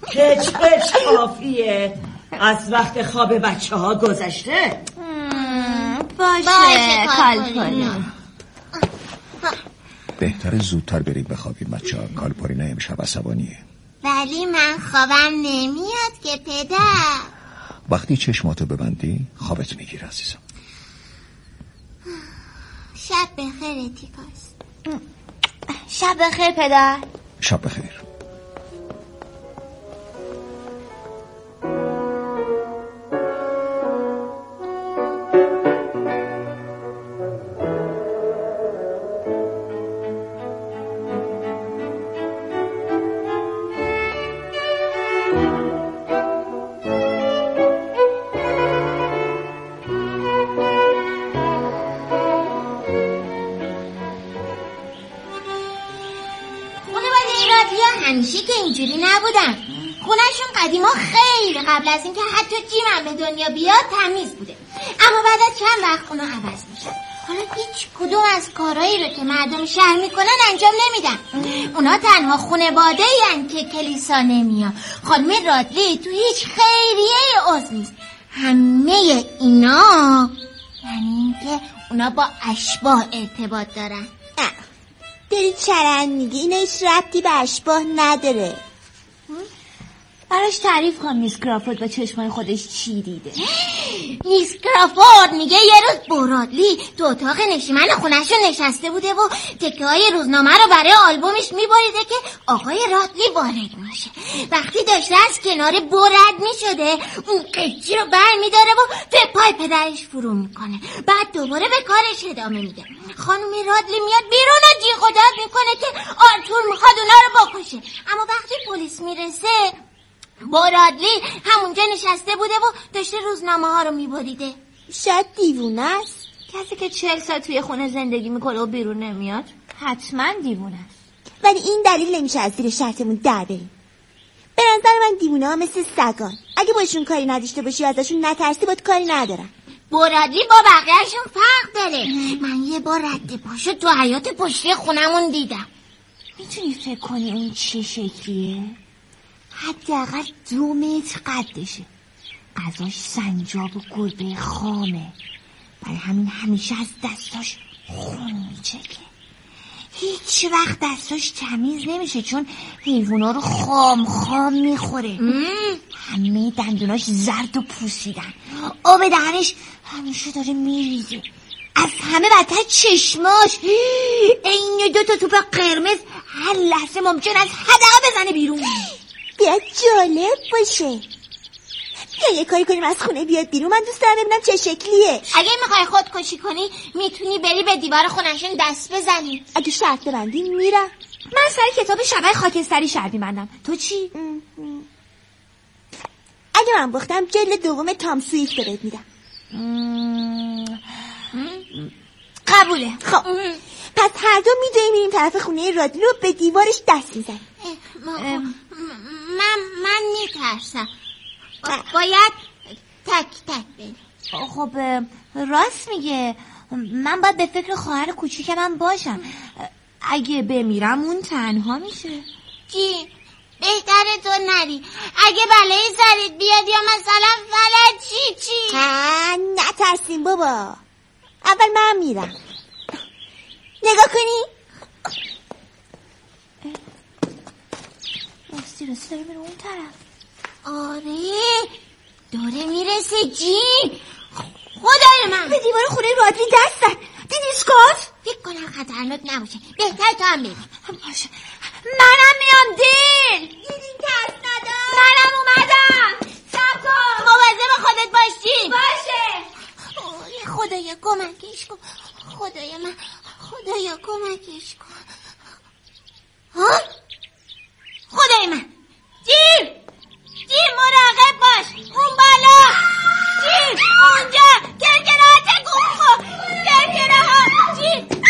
که چه کافیه، از وقت خواب بچه ها گذشته. باشه کالپورینا. بهتره زودتر برید بخوابید بچه ها. کالپورینا امشب عصبانیه. ولی من خوابم نمیاد که پدر. وقتی چشماتو ببندی خوابت میگیره عزیزم. شب بخیر اتیکاس. شب بخیر پدر. شب بخیر. همیشه که اینجوری نبودن. خونهشون قدیما خیلی قبل از اینکه حتی جیمم به دنیا بیاد تمیز بوده، اما بعد از چند وقت اونا عوض میشن. حالا هیچ کدوم از کارهایی رو که مردم شهر میکنن انجام نمیدن. اونا تنها خانواده این که کلیسا نمیاد. خانم رادلی تو هیچ خیریه عضو نیست. همه اینا یعنی اینکه اونا با اشباح ارتباط دارن. داری چرند میگی؟ اینا هیچ ربطی به اشباح نداره. براش تعریف کن میس کرافورد با چشمای خودش چی دیده. میس کرافورد میگه یه روز برادلی تو اتاق نشیمن خونه‌شون نشسته بوده و تکه‌های روزنامه رو برای آلبومش میبریده که آقای رادلی وارد میشه. وقتی داشته از کنار برد میشده اون قیچی رو بر میداره و تو پای پدرش فرو میکنه. بعد دوباره به کارش ادامه میده. خانم رادلی میاد بیرون و جیغ و داد میکنه که آرتور میخواد اونا رو بکشه. اما وقتی پلیس میرسه برادلی همونجا نشسته بوده و داشته روزنامه ها رو میبریده. شاید دیوونه است. کسی که 40 سال توی خونه زندگی میکنه و بیرون نمیاد حتما دیوونه است. ولی این دلیل نمیشه از زیر شرطمون در بریم. به نظر من دیوونه ها مثل سگان. اگه باشون کاری نداشته باشی ازشون نترسی باید کاری ندارن. برادلی با بقیهشون فرق داره. من یه بار رد پاشو تو حیاط پشتی خونمون دیدم. میتونی فکر کنی اون چه شکلیه؟ حداقل 2 متر قدشه. غذاش سنجاب و گربه خامه. برای همین همیشه از دستاش خون میچکه. هیچ وقت دستاش تمیز نمیشه چون حیوونا رو خام میخوره. همه دندوناش زرد و پوسیدن. آب دهنش همیشه داره میریزه. از همه بدتر چشماش این 2 توپ قرمز هر لحظه ممکن است حدقه بزنه بیرون. بیاد جالب باشه. بیا یه کاری کنیم از خونه بیاد بیرون. من دوست دارم ببینم چه شکلیه. اگه میخوای خودکشی کنی میتونی بری به دیوار خونه‌شون دست بزنی. اگه شرط ببندی میرم. من سر کتاب شبای خاکستری شرط می‌بندم. تو چی؟ اگه من باختم جلد دوم تام سویفت بهت میدم. قبوله. خب پس هر دو میریم طرف خونه رادلی رو به دیوارش دست میزنیم. من میترسم. باید تک بریم. خب راست میگه. من باید به فکر خواهر کوچیک من باشم. اگه بمیرم اون تنها میشه. جی بهتره تو نری. اگه بلایی سرت بیاد یا مثلا فلج چی نترسیم بابا. اول من میرم. نگاه کنی؟ راستی داره میره اون طرف. آره داره میرسه. جی خدای من به دیوار خونه رادلی دست زد. دیدی اسکات؟ فکر کنم خطرناک نباشه. بهتر تو هم بریم. باشه منم میام. دین دیدین ترس ندار. منم اومدم. صبر کن. مواظب خودت باشی. باشه. خدایا کمکش کن. خدایا کمکش کن. ها؟ خدای من. جیم مراقب باش. اون بالا. جیم اونجا. کرکنه ها تکون خور. کرکنه ها. جیم.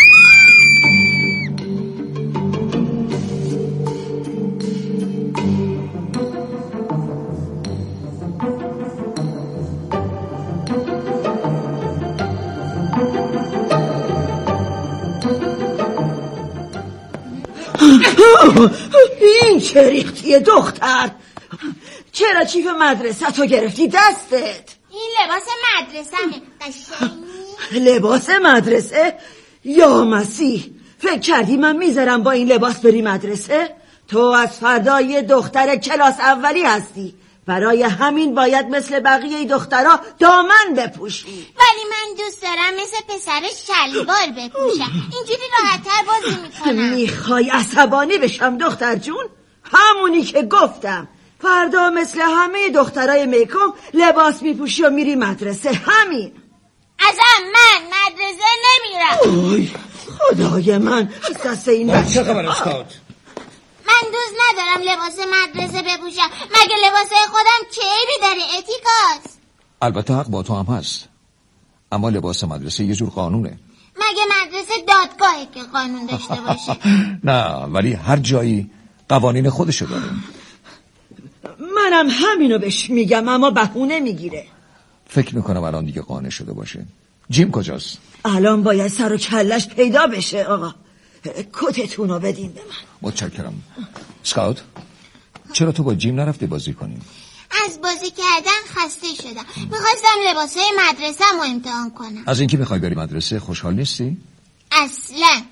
این چه ریختی دختر؟ چرا کیف مدرسه تو گرفتی دستت؟ این لباس مدرسه‌مه قشنگ. لباس مدرسه؟ یا مسیح، فکر کردی من میذارم با این لباس بری مدرسه؟ تو از فردا یه دختر کلاس اولی هستی، برای همین باید مثل بقیه دخترها دامن بپوشی. ولی من دوست دارم مثل پسر شلوار بپوشم، اینجوری راحت‌تر بازی میکنم. میخوای عصبانی بشم دختر جون؟ همونی که گفتم، فردا مثل همه دخترای میکم لباس میپوشی و میری مدرسه. همین. ازم من مدرسه نمیرم. اوی خدای من، از دست این بچه. چه خبر اسکات؟ من دوست ندارم لباس مدرسه بپوشم. مگه لباس خودم چه عیبی داره اتیکاس؟ البته حق با تو هم هست، اما لباس مدرسه یه جور قانونه. مگه مدرسه دادگاهه که قانون داشته باشه؟ نه، ولی هر جایی قوانین خودشو داره. منم همینو بهش میگم اما بهونه میگیره. فکر میکنم الان دیگه قانع شده باشه. جیم کجاست؟ الان باید سر و کلش پیدا بشه. آقا کتتونو بدین به من. متشکرم. اسکات، چرا تو با جیم نرفتی بازی کنی؟ از بازی کردن خسته شدم، میخواستم لباسای مدرسه رو امتحان کنم. از اینکه میخوای بری مدرسه خوشحال نیستی؟ اصلا.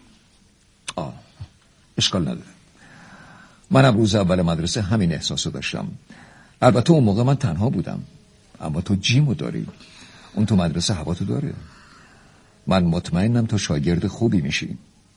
اشکال نداره. منم روز اول مدرسه همین احساسو داشتم. البته اون موقع من تنها بودم، اما تو جیمو داری، اون تو مدرسه هوا تو داره. من مطمئنم تو شاگرد خوبی میشی.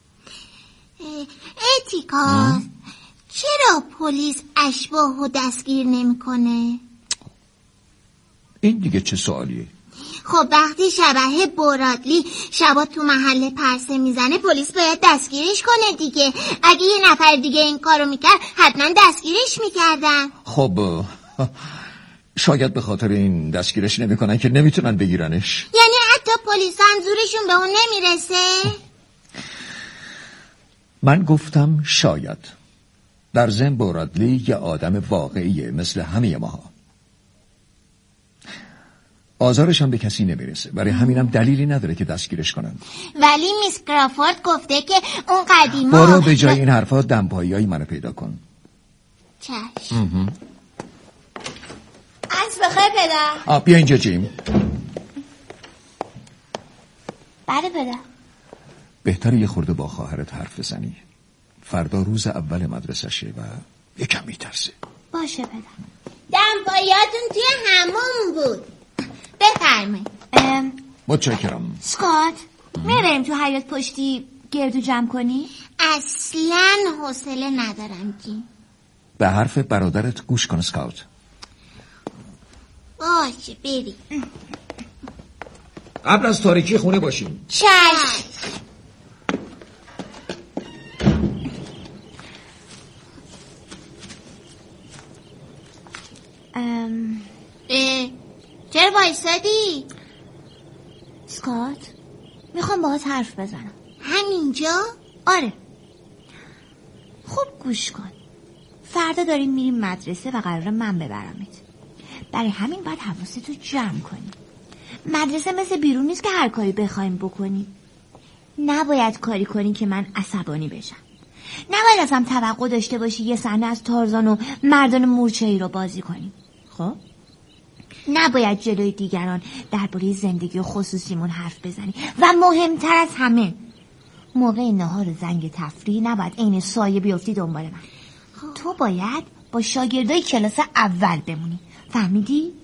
اتیکاس، چرا پلیس اشباحو دستگیر نمیکنه؟ این دیگه چه سوالیه؟ خب وقتی شبح برادلی شبا تو محله پرسه میزنه پلیس باید دستگیرش کنه دیگه. اگه یه نفر دیگه این کارو میکرد حتما دستگیرش میکردن. خب شاید به خاطر این دستگیرش نمیکنن که نمیتونن بگیرنش. یعنی حتی پلیس هم زورشون به اون نمیرسه؟ من گفتم شاید. در ضمن برادلی یه آدم واقعیه مثل همه ماها. آزارش هم به کسی نمیرسه، برای همینم دلیلی نداره که دستگیرش کنن. ولی میس کرافورد گفته که اون قدیما. برو به جای این حرفا دمپایی‌های منو پیدا کن. چشم. عصر بخیر پدر. بیا اینجا جیم. بله پدر. بهتره یه خورده با خواهرت حرف بزنی. فردا روز اول مدرسشه و یکم میترسه. باشه پدر. دمپاییاتون توی همون بود. بفرمایید. متشکرم. اسکات، میریم تو حیاط پشتی گردو جمع کنی؟ اصلا حوصله ندارم جیم. به حرف برادرت گوش کن اسکات. باشه بریم. قبل از تاریکی خونه باشیم. چشم. چرا وایسادی؟ اسکات، میخوام باهات حرف بزنم. همینجا؟ آره. خوب گوش کن. فردا داریم میریم مدرسه و قراره من ببرمت. برای همین باید حواستو جمع کنی. مدرسه مثل بیرون نیست که هر کاری بخوایم بکنیم. نباید کاری کنی که من عصبانی بشم. نباید ازم توقع داشته باشی یه صحنه از تارزان و مردان مورچه‌ای رو بازی کنیم. خب؟ نباید جلوی دیگران درباره زندگی و خصوصیمون حرف بزنی و مهمتر از همه موقع نهار و زنگ تفریح نباید عین سایه بیفتی دنبال من. تو باید با شاگردای کلاس اول بمونی. فهمیدی؟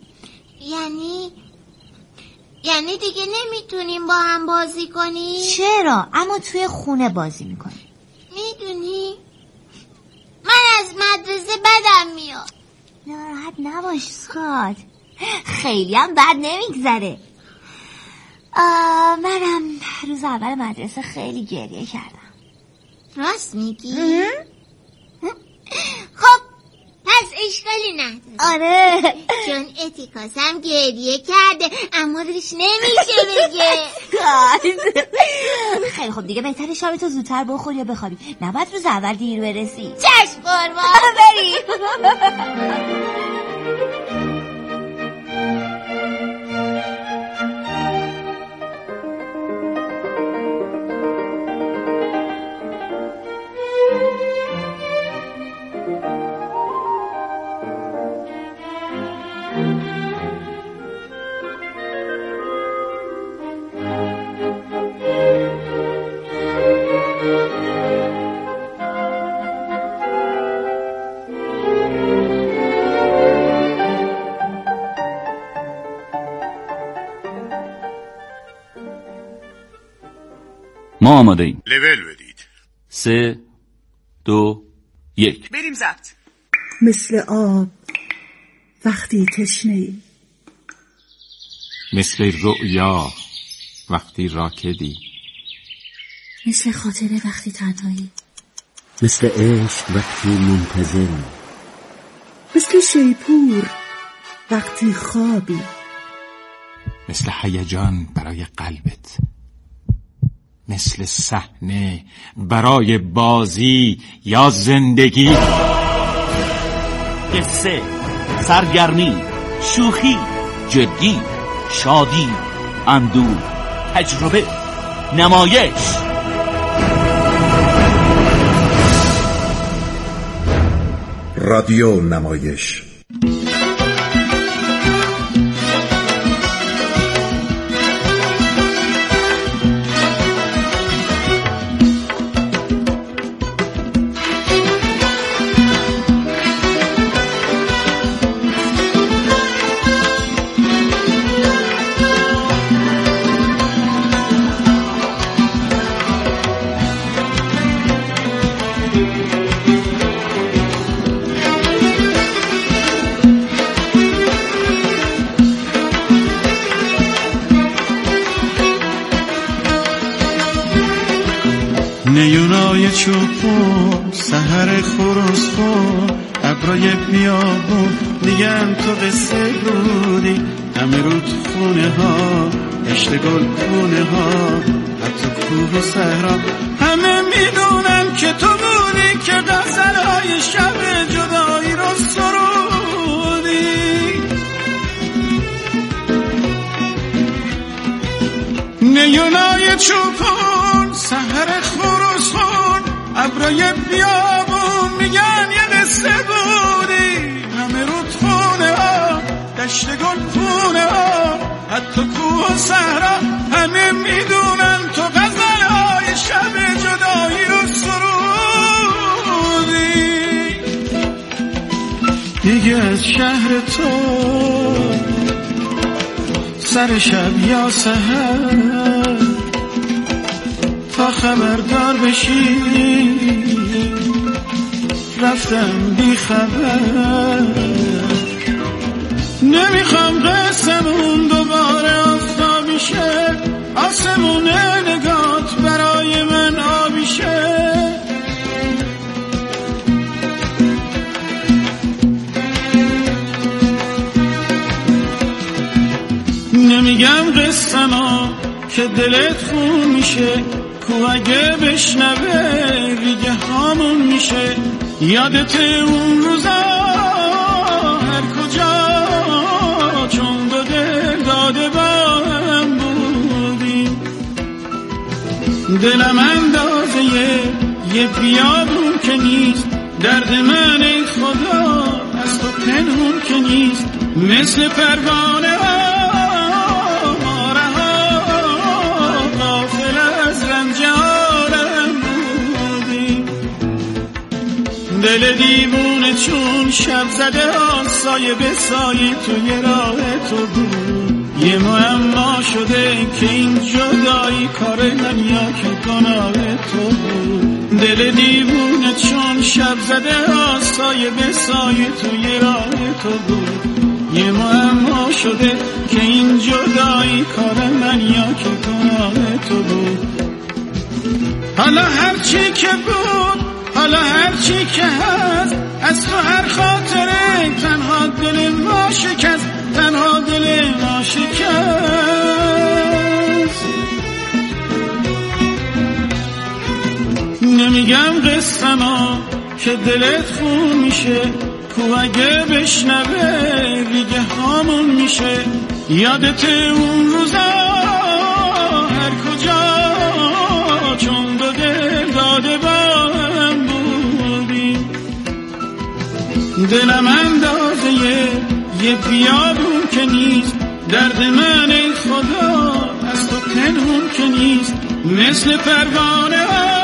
یعنی دیگه نمیتونیم با هم بازی کنیم؟ چرا؟ اما توی خونه بازی میکنیم. میدونی من از مدرسه بدم میاد. ناراحت نباش اسکات، خیلی هم بد نمیگذره. منم روز اول مدرسه خیلی گریه کردم. راست میگی؟ خب پس اشکالی نداره. آره، چون اتیکاس هم گریه کرده اما روش نمیشه بگه. خیلی خب دیگه بهتره شبتو زودتر بخور یا بخوابی. نباید روز اول دیر برسی. چشم قربان. بریم. آماده ایم. لول بدید. 3 2 1 بریم ضبط. مثل آب وقتی تشنه‌ای، مثل رؤیا وقتی راکدی، مثل خاطره وقتی تنهایی، مثل عشق وقتی منتظری، مثل شیپور وقتی خوابی، مثل هیجان برای قلبت، مثل صحنه برای بازی یا زندگی. قصه، سرگرمی، شوخی، جدی، شادی، اندوه، تجربه، نمایش. رادیو نمایش. نیونای چوبون سحر خروسخون ابرای بیابون میگن تو قصه بودی، همه رو تو خونه ها دشت گل خونه ها حتی کوه و صحرا، همه میدونم که تو بودی که غزلهای شب جدایی رو سرودی. نیونای چوبون سحر خروسخون ابرای بیابون میگن یه قصه بودی، همه رودخونه ها دشت گل خونه ها حتی کوه و صحرا، همه میدونن تو غزلهای شب جدایی رو سرودی. دیگه از شهر تو سر شب یا سحر تا خبردار بشی رفتم بی خبر، نمیخوام قسمون دوباره آفتابی شه، آسمون نگات برای من آبی شه. نمیگم قسما که دلت خون میشه، کو اگه بشنوه ریگه هامون میشه. یادت اون روزا هر کجا چون دو دل داده با هم بودیم، دلم اندازه یه بیابون که نیست، درد من ای خدا از تو پنهون که نیست، مثل پروانه ها دل دیوونه چون شب زده ها سایه به سایه توی راه تو بود، یه معما شده که این جدایی کار من یا که گناه تو بود. دل دیوونه چون شب زده ها سایه به سایه توی راه تو بود، یه معما شده که این جدایی کار من یا که گناه تو بود. حالا هرچی که بود، حالا هرچی که هست، از تو هر خاطره تنها دل ما شکست، تنها دل ما شکست. نمیگم قسما که دلت خون میشه، کو اگه بشنوه ریگه هامون میشه. یادت اون روزا هر کجا چون دو دل داده با هم بودیم، دلم اندازه یه بیابون که نیست، درد من ای خدا از تو پنهون که نیست، مثل پروانه ها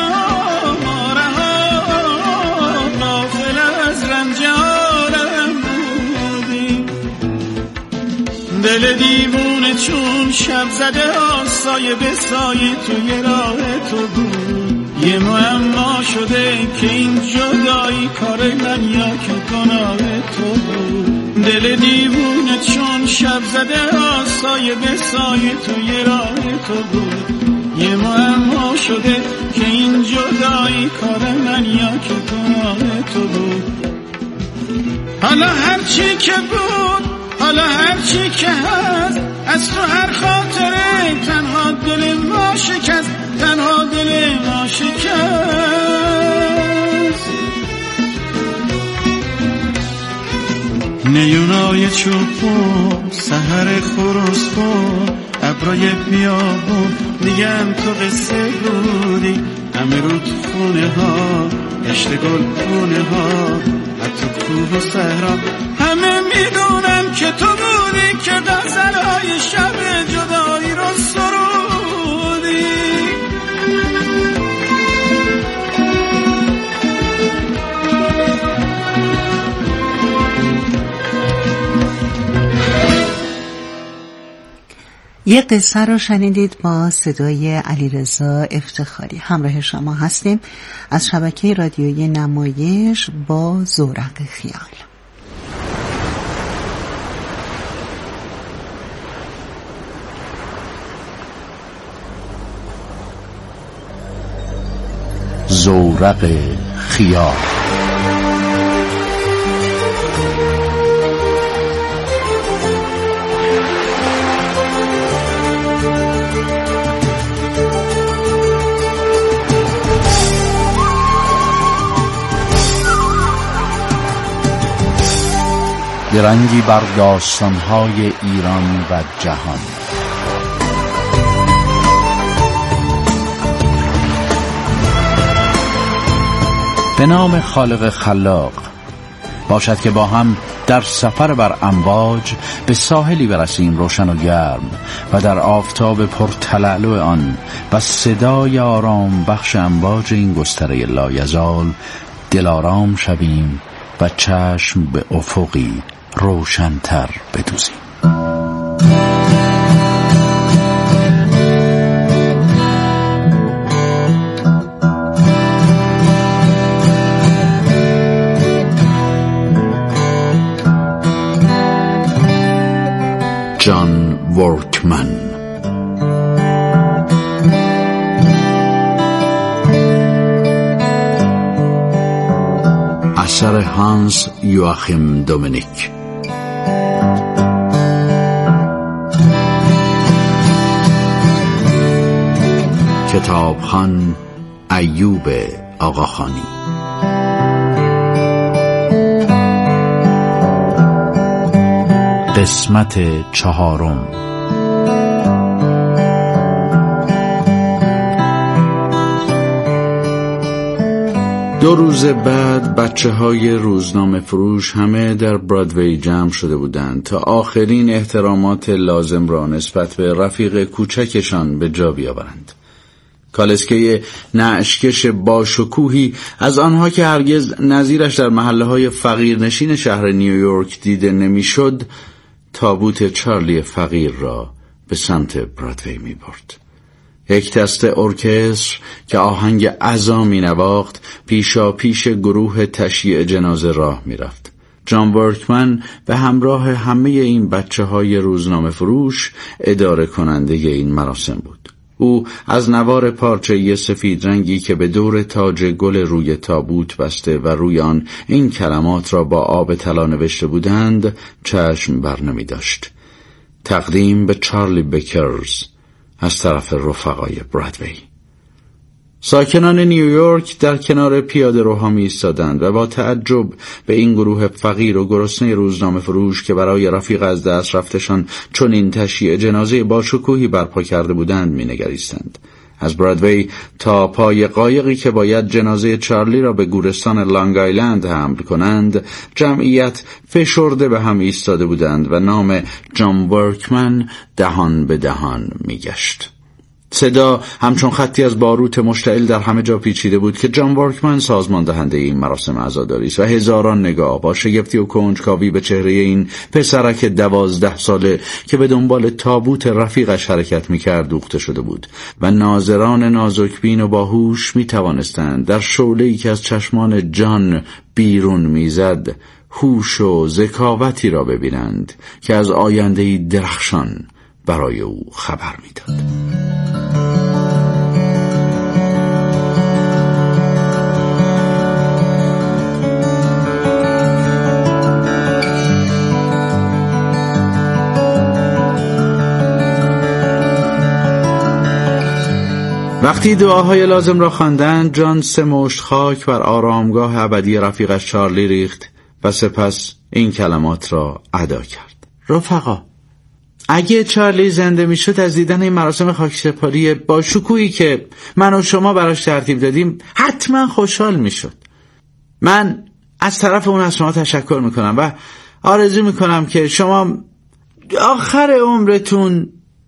غافل از رنج عالم بودیم، دل دیوونه چون شب زده سایه به سایه توی راه تو بود. یه معما شده که این جدایی کار من یا که گناه تو بود. دل دیوونه چون شب زده سایه به سایه توی راه تو بود. یه معما شده که این جدایی کار من یا که گناه تو بود. حالا هرچی که بود، حالا هرچی که هست، از تو هر خاطره تنها دل ما شکست، تنها دل ما شکست. نیونای چوبون سحر خروسبون ابرای بیابون میگن تو قصه بودی. همه رود خونه ها دشت گل خونه ها حتی کوه و صحرا همه میدونن که تو بودی که غزلهای شب جدایی رو سرودی. یه قصه رو شنیدید با صدای علیرضا افتخاری. همراه شما هستیم از شبکه رادیویی نمایش با زورق خیال. زورق خیال. درنگی بر داستان‌های ایران و جهان. به نام خالق خلاق. باشد که با هم در سفر بر امواج به ساحلی برسیم روشن و گرم و در آفتاب پرتلالو آن و صدای آرام بخش امواج این گستره لایزال دلارام شویم و چشم به افقی روشن‌تر بدوزیم. جان ورکمن. اثر هانس یواخیم دومینیک. کتابخوان ایوب آقاخانی. قسمت 4. دو روز بعد بچه‌های روزنامه فروش همه در برادوی جمع شده بودند تا آخرین احترامات لازم را نسبت به رفیق کوچکشان به جا بیاورند. کالسکه نعشکش باشکوهی از آنها که هرگز نظیرش در محله‌های فقیرنشین شهر نیویورک دیده نمی‌شد، تابوت چارلی فقیر را به سمت برادوی می‌برد. یک دسته ارکستر که آهنگ عزا می‌نواخت پیشا پیش گروه تشییع جنازه راه می‌رفت. جان ورکمن به همراه همه این بچه‌های روزنامه فروش اداره کننده این مراسم بود. او از نوار پارچه‌ای سفید رنگی که به دور تاج گل روی تابوت بسته و روی آن این کلمات را با آب طلا نوشته بودند چشم بر نمی داشت: تقدیم به چارلی بکرز از طرف رفقای برادوی. ساکنان نیویورک در کنار پیاده روها می ایستادند و با تعجب به این گروه فقیر و گرسنه روزنامه فروش که برای رفیق از دست رفتشان چون این تشییع جنازه با شکوهی برپا کرده بودند می نگریستند. از برادوی تا پای قایقی که باید جنازه چارلی را به گورستان لانگ آیلند حمل کنند جمعیت فشرده به هم ایستاده بودند و نام جان ورکمن دهان به دهان می گشت. صدا همچون خطی از باروت مشتعل در همه جا پیچیده بود که جان ورکمن سازمان دهنده این مراسم عزاداری است و هزاران نگاه با شگفتی و کنجکاوی به چهره این پسرک 12 ساله که به دنبال تابوت رفیقش حرکت می‌کرد دوخته شده بود و ناظران نازکبین و باهوش می‌توانستند در شعله‌ای که از چشمان جان بیرون می‌زد هوش و ذکاوتی را ببینند که از آینده‌ای درخشان برای او خبر می‌داد. وقتی دعاهای لازم را خواندند، جان 3 مشت خاک بر آرامگاه ابدی رفیقش چارلی ریخت و سپس این کلمات را ادا کرد: رفقا، اگه چارلی زنده میشد از دیدن این مراسم خاکسپاری با شکوهی که من و شما براش ترتیب دادیم حتما خوشحال میشد. من از طرف اون از شما تشکر میکنم و آرزو میکنم که شما آخر عمرتون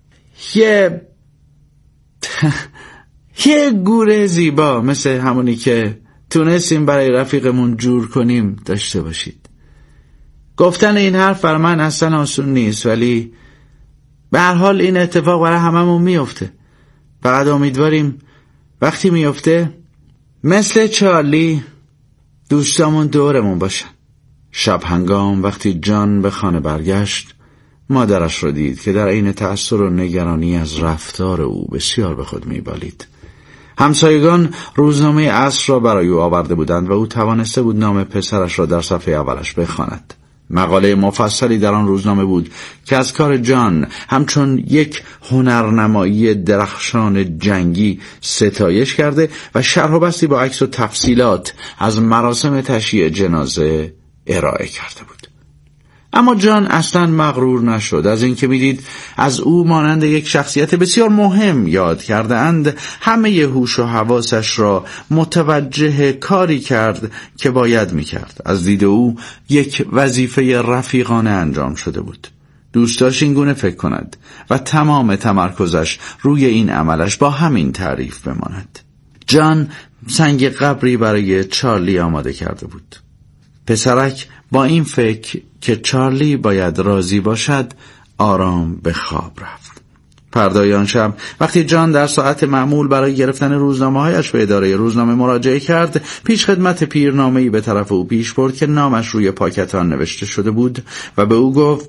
یه گوره زیبا مثل همونی که تونستیم برای رفیقمون جور کنیم داشته باشید. گفتن این حرف بر من اصلا آسون نیست، ولی به هر حال این اتفاق برای هممون میفته. فقط امیدواریم وقتی میفته مثل چارلی دوستامون دورمون باشن. شب هنگام وقتی جان به خانه برگشت، مادرش رو دید که در عین تأثیر و نگرانی از رفتار او بسیار به خود میبالید. همسایگان روزنامه عصر را برای او آورده بودند و او توانسته بود نام پسرش را در صفحه اولش بخواند. مقاله مفصلی در آن روزنامه بود که از کار جان همچون یک هنرنمایی درخشان جنگی ستایش کرده و شرح و بستی با عکس و تفصیلات از مراسم تشییع جنازه ارائه کرده بود. اما جان اصلا مغرور نشد از اینکه میدید از او مانند یک شخصیت بسیار مهم یاد کرده اند. همه هوش و حواسش را متوجه کاری کرد که باید میکرد. از دید او یک وظیفه رفیقانه انجام شده بود. دوست داشت این گونه فکر کند و تمام تمرکزش روی این عملش با همین تعریف بماند. جان سنگ قبری برای چارلی آماده کرده بود. پسرک با این فکر که چارلی باید راضی باشد آرام به خواب رفت. فردای آن شب وقتی جان در ساعت معمول برای گرفتن روزنامه‌هایش به اداره روزنامه مراجعه کرد، پیش خدمت پیرنامه‌ای به طرف او پیش برد که نامش روی پاکت آن نوشته شده بود و به او گفت: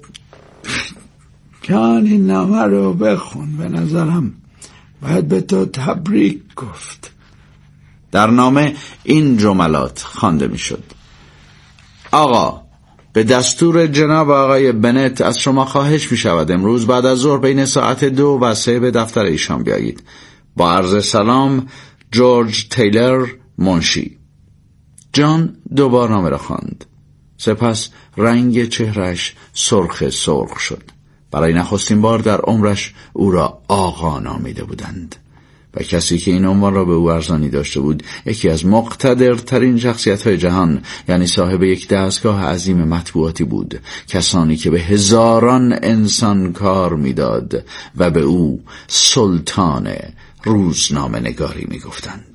جان این نامه رو بخون، به نظرم باید به تو تبریک گفت. در نامه این جملات خوانده میشد: آقا، به دستور جناب آقای بنت از شما خواهش می شود امروز بعد از ظهر بین ساعت 2 و 3 به دفتر ایشان بیایید. با عرض سلام، جورج تیلر، منشی. جان 2 بار نامه را خواند. سپس رنگ چهرش سرخ شد. برای نخستین بار در عمرش او را آقا نامیده بودند و کسی که این عنوان را به او ارزانی داشته بود یکی از مقتدرترین شخصیت‌های جهان، یعنی صاحب یک دستگاه عظیم مطبوعاتی بود، کسانی که به هزاران انسان کار میداد و به او سلطان روزنامه نگاری میگفتند.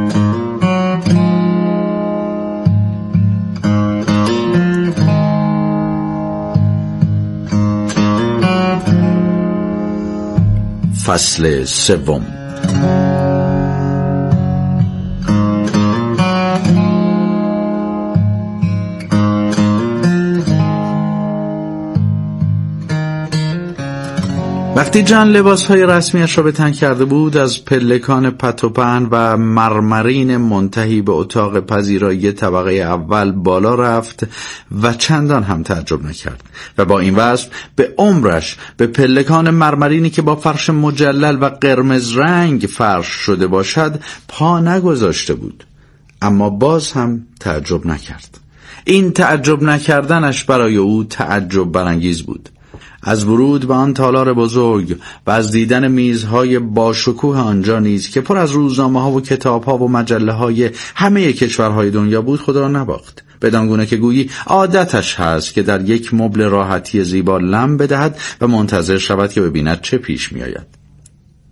فصل 3. وقتی جان لباسهای رسمیش را به تن کرده بود، از پلکان پتوپن و مرمرین منتهی به اتاق پذیرایی طبقه اول بالا رفت و چندان هم تعجب نکرد و با این وصف به عمرش به پلکان مرمرینی که با فرش مجلل و قرمز رنگ فرش شده باشد پا نگذاشته بود. اما باز هم تعجب نکرد. این تعجب نکردنش برای او تعجب برانگیز بود. از ورود به آن تالار بزرگ و از دیدن میزهای باشکوه آنجا نیز که پر از روزنامه‌ها و کتاب‌ها و مجله‌های همه کشورهای دنیا بود خود را نباخت، بدانگونه که گویی عادتش هست که در یک مبل راحتی زیبا لم بدهد و منتظر شود که ببیند چه پیش می‌آید.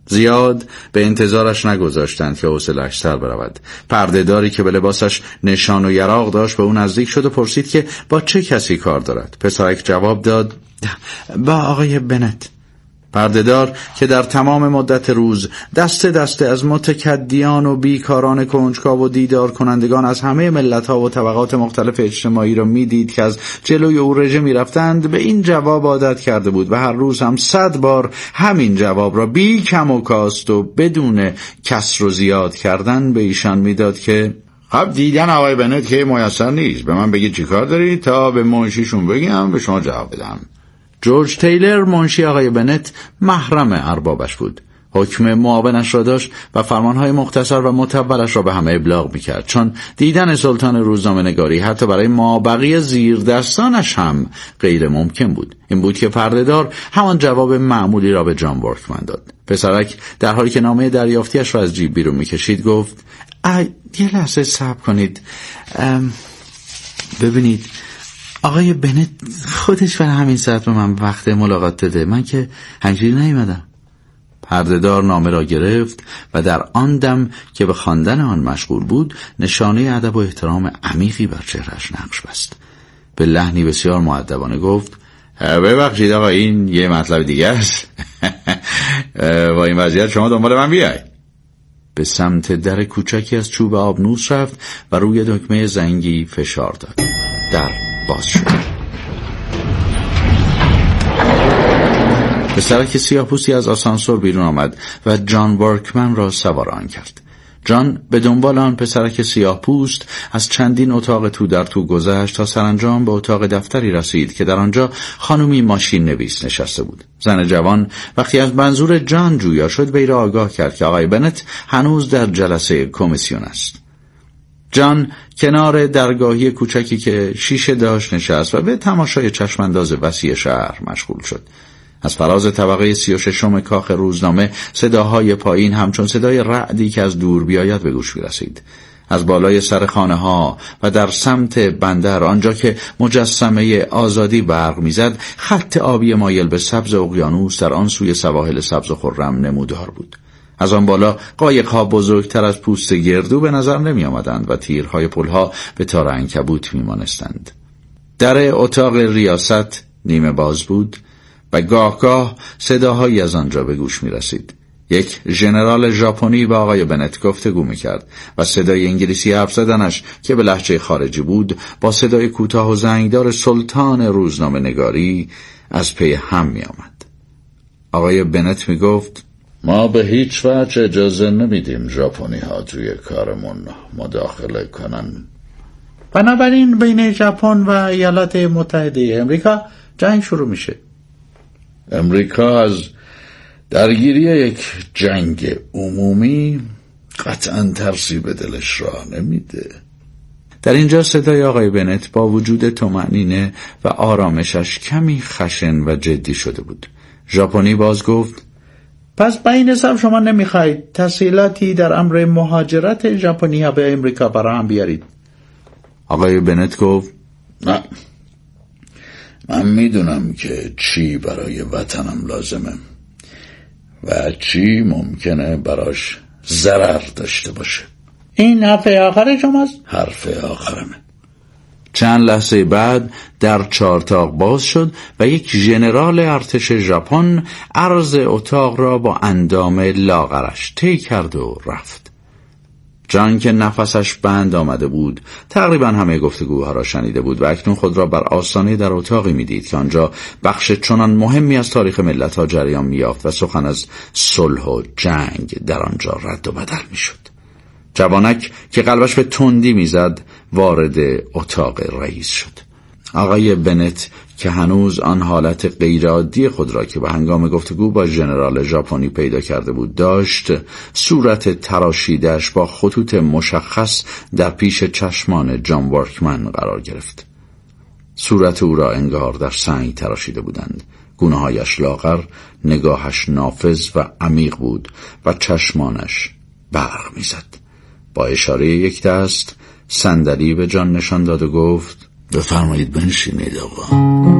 زیاد به انتظارش نگذاشتند که حوصله‌اش سر برود. پردهداری که به لباسش نشان و یراق داشت به او نزدیک شد و پرسید که با چه کسی کار دارد. پسرک جواب داد با آقای بنت. پردهدار که در تمام مدت روز دسته دسته از متکدیان و بیکاران کنجکاو و دیدار کنندگان از همه ملت‌ها و طبقات مختلف اجتماعی را می‌دید که از جلوی او رژه می‌رفتند، به این جواب عادت کرده بود و هر روز هم 100 بار همین جواب را بی کم و کاست و بدون کسر و زیاد کردن به ایشان میداد که خب دیدن آقای بنت که میسر نیست، به من بگید چی کار دارید تا به منشیشون بگم به شما جواب بدم. جورج تیلر منشی آقای بنت محرم اربابش بود. حکم معاونش را داشت و فرمانهای مختصر و متولش را به همه ابلاغ میکرد، چون دیدن سلطان روزنامه نگاری حتی برای مابقی زیر دستانش هم غیر ممکن بود. این بود که پردهدار همان جواب معمولی را به جان ورکمن داد. پسرک در حالی که نامه دریافتیش را از جیب بیرون میکشید گفت یه لحظه صبر کنید، ببینید آقای بنت خودش برای همین ساعت به من وقت ملاقات داده، من که همجوری نیومدم. پردهدار نامه را گرفت و در آن دم که به خواندن آن مشغول بود نشانه ادب و احترام عمیقی بر چهرهش نقش بست. به لحنی بسیار مؤدبانه گفت ببخشید آقا، این یه مطلب دیگه است. با این وضعیت شما دنبال من بیای. به سمت در کوچکی از چوب آبنوس رفت و روی دکمه زنگی فشار داد. در باز شد. پسرک سیاه‌پوستی از آسانسور بیرون آمد و جان ورکمن را سوار آن کرد. جان به دنبال آن پسرک سیاه‌پوست از چندین اتاق تو در تو گذشت تا سرانجام به اتاق دفتری رسید که در آنجا خانومی ماشین نویس نشسته بود. زن جوان وقتی از منظور جان جویا شد به او آگاه کرد که آقای بنت هنوز در جلسه کمیسیون است. جان کنار درگاهی کوچکی که شیشه داشت نشست و به تماشای چشمانداز وسیع شهر مشغول شد. از فراز طبقه 36 کاخ روزنامه صداهای پایین همچون صدای رعدی که از دور بیاید به گوش می‌رسید. از بالای سر خانه ها و در سمت بندر، آنجا که مجسمه آزادی برق می‌زد، خط آبی مایل به سبز اقیانوس در آن سوی سواحل سبز و خرم نمودار بود. از آن بالا قایق‌ها بزرگتر از پوست گردو به نظر نمی آمدند و تیرهای پلها به تار عنکبوت می مانستند. در اتاق ریاست نیمه باز بود و گاه صداهایی از آنجا به گوش می رسید. یک ژنرال ژاپنی با آقای بنت گفتگو می کرد و صدای انگلیسی حرف زدنش که به لهجه خارجی بود با صدای کوتاه و زنگدار سلطان روزنامه نگاری از پی هم می آمد. آقای بنت می گفت ما به هیچ وجه اجازه نمیدیم ژاپنی ها توی کارمون مداخله کنن. بنابراین بین ژاپن و ایالات متحده امریکا جنگ شروع میشه. امریکا از درگیری یک جنگ عمومی قطعاً ترسی به دلش راه نمیده. در اینجا صدای آقای بنت با وجود طمأنینه و آرامشش کمی خشن و جدی شده بود. ژاپنی باز گفت پس به این حساب شما نمیخواید تسهیلاتی در امر مهاجرت ژاپنی‌ها به امریکا برای هم بیارید؟ آقای بنت گفت نه، من میدونم که چی برای وطنم لازمه و چی ممکنه براش ضرر داشته باشه. این حرف آخر شماست؟ حرف آخرمه. چند لحظه بعد در چارتاق باز شد و یک ژنرال ارتش ژاپن عرض اتاق را با اندام لاغرش طی کرد و رفت. جان که نفسش بند آمده بود تقریبا همه گفتگوها را شنیده بود و اکنون خود را بر آستانه در اتاقی میدید که آنجا بخش چنان مهمی از تاریخ ملت‌ها جریان می‌یافت و سخن از صلح و جنگ در آنجا رد و بدل می‌شد. جوانک که قلبش به تندی میزد وارد اتاق رئیس شد. آقای بنت که هنوز آن حالت غیرعادی خود را که به هنگام گفتگو با ژنرال ژاپنی پیدا کرده بود داشت، صورت تراشیده‌اش با خطوط مشخص در پیش چشمان جان ورکمن قرار گرفت. صورت او را انگار در سنگ تراشیده بودند. گونه‌هایش لاغر، نگاهش نافذ و عمیق بود و چشمانش برق میزد. با اشاره یک دست صندلی به جان نشان داد و گفت بفرمایید بنشینید آقا.